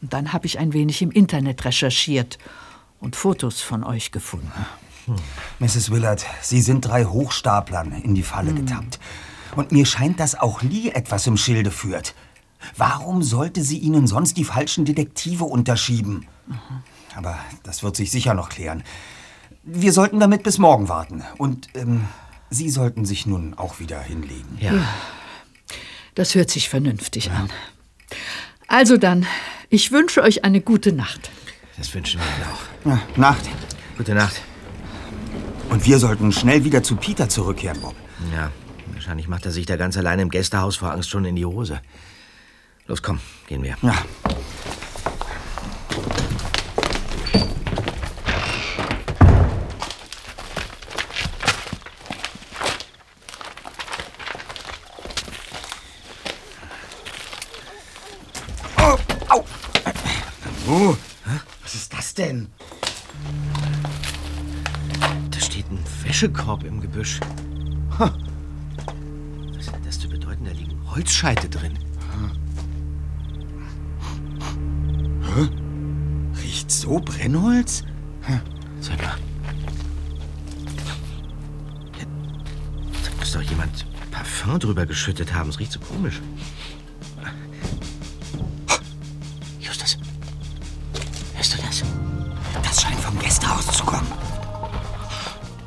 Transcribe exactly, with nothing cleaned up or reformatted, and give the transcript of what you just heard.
Und dann habe ich ein wenig im Internet recherchiert und Fotos von euch gefunden. Hm. Misses Willard, Sie sind drei Hochstaplern in die Falle hm. getappt. Und mir scheint, dass auch Lee etwas im Schilde führt. Warum sollte sie Ihnen sonst die falschen Detektive unterschieben? Mhm. Aber das wird sich sicher noch klären. Wir sollten damit bis morgen warten. Und ähm, Sie sollten sich nun auch wieder hinlegen. Ja, ja, das hört sich vernünftig ja. an. Also dann, ich wünsche euch eine gute Nacht. Das wünschen wir Ihnen auch. Ja, Nacht. Gute Nacht. Und wir sollten schnell wieder zu Peter zurückkehren, Bob. Ja, wahrscheinlich macht er sich da ganz allein im Gästehaus vor Angst schon in die Hose. Los, komm, gehen wir. Ja. Oh, au. Oh, was ist das denn? Da steht ein Wäschekorb im Gebüsch. Was hat das zu bedeuten? Da liegen Holzscheite drin. Hä? Riecht so Brennholz? Sag mal. Ja, da muss doch jemand Parfum drüber geschüttet haben. Es riecht so komisch. Justus, hörst du das? Das scheint vom Gästehaus zu kommen.